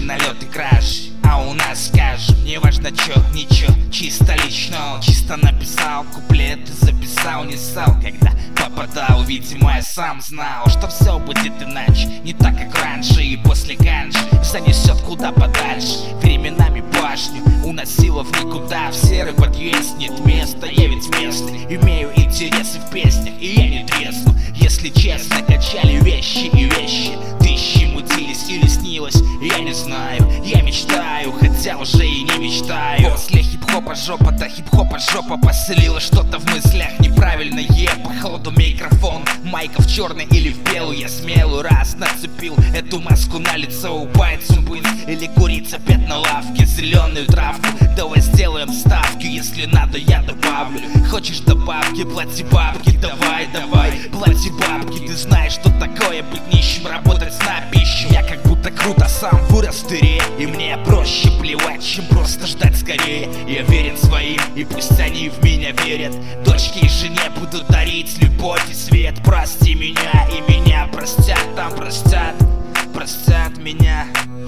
налеты, кражи. А у нас, скажем, не важно чё, ничего, чисто лично. Чисто написал куплет и записал, не ссал, когда попадал. Видимо, я сам знал, что все будет иначе, не так как раньше. И после ганжи занесет куда подальше. Временами башню уносило в никуда. В серый подъезд нет места, я ведь местный, имею интересы в песнях, и я не тресну. Если честно, качали вещи и вещи, тысячи мутились или снилось, я не знаю. Я мечтаю, хотя уже и не мечтаю. После хип-хопа жопа, до хип-хопа жопа поселила что-то в мыслях неправильное. Походу микрофон, майка в черный или в белую. Я смелый раз нацепил эту маску на лицо. Упается быть или курить опять на лавке. Зеленую травку, давай сделаем ставки. Если надо, я добавлю. Хочешь добавки, плати бабки. Давай, давай, плати бабки. Ты знаешь, что такое быть нищим, работать на пищу. Я как будто круто сам вырос в дыре, и мне проще плевать, чем просто ждать скорее. Я верен своим, и пусть они в меня верят. Дочке и жене буду дарить любовь и свет. Прости меня, и меня простят, там простят, простят меня.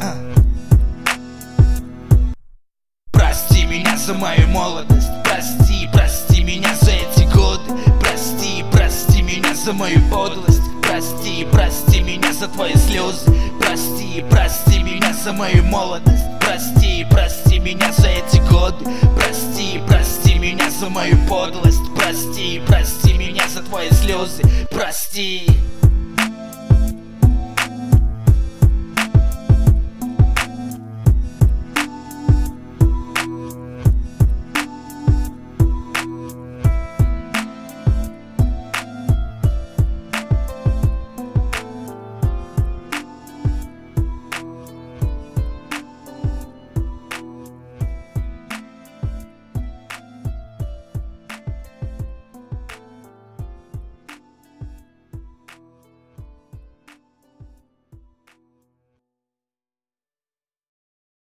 Прости меня за мою молодость, прости, прости меня за эти годы. Прости, прости меня за мою подлость. Прости, прости меня за твои слезы. Прости, прости меня за мою молодость. Прости, прости меня за эти годы. Прости, прости меня за мою подлость. Прости, прости меня за твои слезы. Прости.